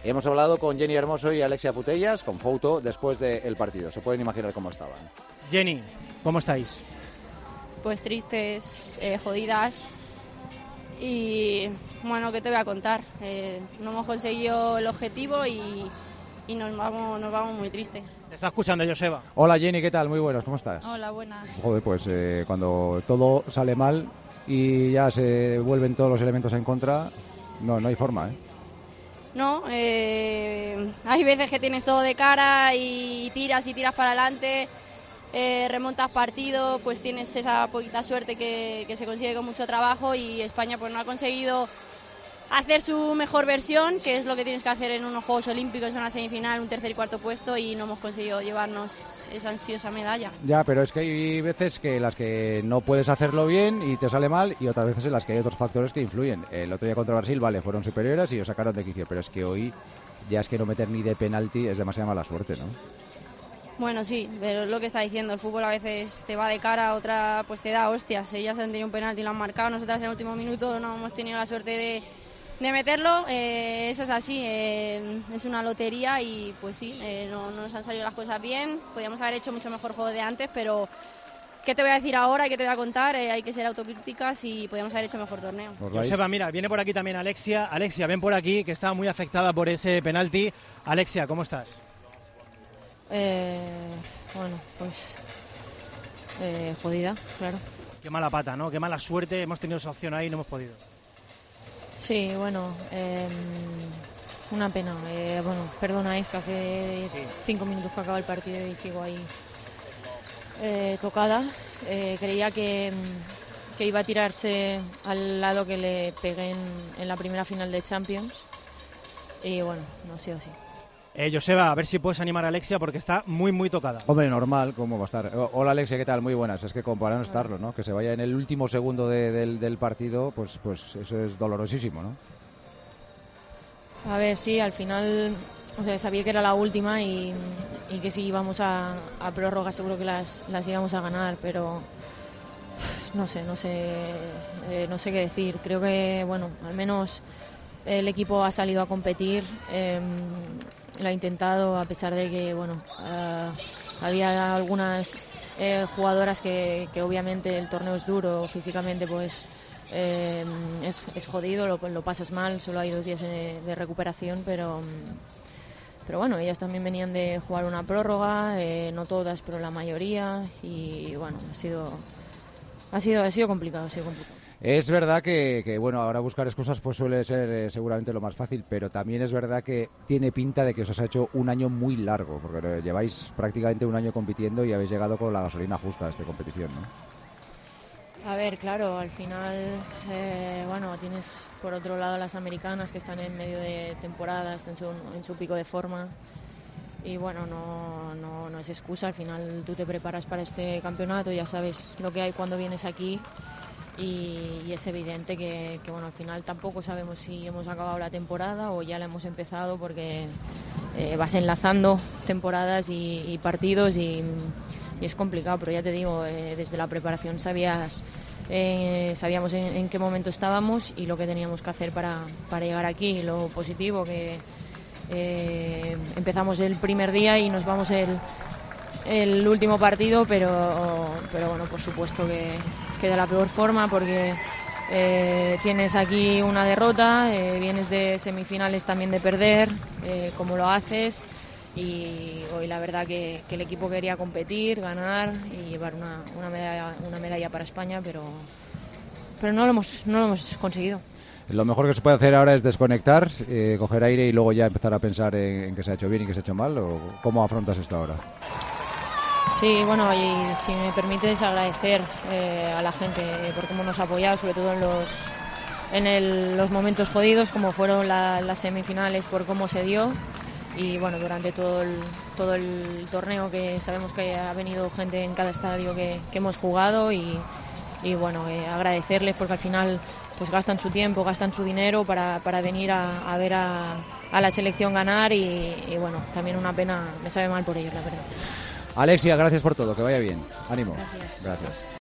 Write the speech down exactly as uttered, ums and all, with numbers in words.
Hemos hablado con Jenny Hermoso y Alexia Putellas, con foto después del partido. Se pueden imaginar cómo estaban. Jenny, ¿cómo estáis? Pues tristes, eh, jodidas y bueno, ¿qué te voy a contar? Eh, no hemos conseguido el objetivo y, y nos vamos nos vamos muy tristes. Te está escuchando Joseba. Hola Jenny, ¿qué tal? Muy buenas, ¿cómo estás? Hola, buenas. Joder, pues eh, cuando todo sale mal y ya se vuelven todos los elementos en contra, no, no hay forma, ¿eh? No, eh, hay veces que tienes todo de cara y tiras y tiras para adelante. Eh, remontas partido, pues tienes esa poquita suerte que, que se consigue con mucho trabajo y España pues no ha conseguido hacer su mejor versión, que es lo que tienes que hacer en unos Juegos Olímpicos, en una semifinal, un tercer y cuarto puesto, y no hemos conseguido llevarnos esa ansiosa medalla. Ya, pero es que hay veces que las que no puedes hacerlo bien y te sale mal, y otras veces en las que hay otros factores que influyen. El otro día contra Brasil, vale, fueron superiores y os sacaron de quicio, pero es que hoy ya es que no meter ni de penalti es demasiada mala suerte, ¿no? Bueno, sí, pero es lo que está diciendo, el fútbol a veces te va de cara, otra pues te da hostias. Ellas han tenido un penalti y lo han marcado, nosotras en el último minuto no hemos tenido la suerte de, de meterlo. Eh, eso es así, eh, es una lotería y pues sí, eh, no, no nos han salido las cosas bien. Podríamos haber hecho mucho mejor juego de antes, pero ¿qué te voy a decir ahora? ¿Qué te voy a contar? Eh, hay que ser autocríticas y podríamos haber hecho mejor torneo. Joseba, mira, viene por aquí también Alexia. Alexia, ven por aquí, que está muy afectada por ese penalti. Alexia, ¿cómo estás? Eh, bueno, pues eh, jodida, claro. Qué mala pata, ¿no? Qué mala suerte. Hemos tenido esa opción ahí y no hemos podido. Sí, bueno, eh, una pena. Eh, bueno, perdonáis que hace sí. cinco minutos que acaba el partido y sigo ahí eh, tocada. Eh, creía que, que iba a tirarse al lado que le pegué en, en la primera final de Champions y bueno, no ha sido así. Eh, Joseba, a ver si puedes animar a Alexia porque está muy, muy tocada. Hombre, normal, ¿cómo va a estar? Hola Alexia, ¿qué tal? Muy buenas. Es que como para no estarlo, ¿no? Que se vaya en el último segundo de, del, del partido, pues, pues eso es dolorosísimo, ¿no? A ver, sí, al final, o sea, sabía que era la última y, y que si íbamos a, a prórroga seguro que las, las íbamos a ganar, pero no sé, no sé, eh, no sé qué decir. Creo que, bueno, al menos el equipo ha salido a competir. Eh, lo ha intentado, a pesar de que bueno uh, había algunas eh, jugadoras que, que obviamente el torneo es duro físicamente, pues eh, es, es jodido, lo, lo pasas mal, solo hay dos días de, de recuperación, pero pero bueno, ellas también venían de jugar una prórroga, eh, no todas, pero la mayoría, y bueno, ha sido ha sido ha sido complicado, ha sido complicado. Es verdad que, que, bueno, ahora buscar excusas pues suele ser eh, seguramente lo más fácil, pero también es verdad que tiene pinta de que os ha hecho un año muy largo, porque lleváis prácticamente un año compitiendo y habéis llegado con la gasolina justa a esta competición, ¿no? A ver, claro, al final, eh, bueno, tienes por otro lado las americanas que están en medio de temporada, están en su, en su pico de forma. Y bueno, no, no, no es excusa, al final tú te preparas para este campeonato, ya sabes lo que hay cuando vienes aquí. Y, y es evidente que, que bueno, al final tampoco sabemos si hemos acabado la temporada o ya la hemos empezado, porque eh, vas enlazando temporadas y, y partidos y, y es complicado, pero ya te digo, eh, desde la preparación sabías, eh, sabíamos en, en qué momento estábamos y lo que teníamos que hacer para, para llegar aquí. Lo positivo que eh, empezamos el primer día y nos vamos el el último partido, pero pero bueno, por supuesto que, que de la peor forma, porque eh, tienes aquí una derrota, eh, vienes de semifinales también de perder, eh, como lo haces, y hoy la verdad que, que el equipo quería competir, ganar y llevar una, una medalla una medalla para España, pero pero no lo hemos no lo hemos conseguido. Lo mejor que se puede hacer ahora es desconectar, eh, coger aire y luego ya empezar a pensar en, en qué se ha hecho bien y qué se ha hecho mal, o cómo afrontas esta hora. Sí, bueno, y si me permites agradecer eh, a la gente por cómo nos ha apoyado, sobre todo en los en el, los momentos jodidos, como fueron la, las semifinales, por cómo se dio, y bueno, durante todo el, todo el torneo, que sabemos que ha venido gente en cada estadio que, que hemos jugado, y, y bueno, eh, agradecerles porque al final pues gastan su tiempo, gastan su dinero para, para venir a, a ver a, a la selección ganar, y, y bueno, también una pena, me sabe mal por ellos, la verdad. Alexia, gracias por todo, que vaya bien. Ánimo. Gracias. Gracias.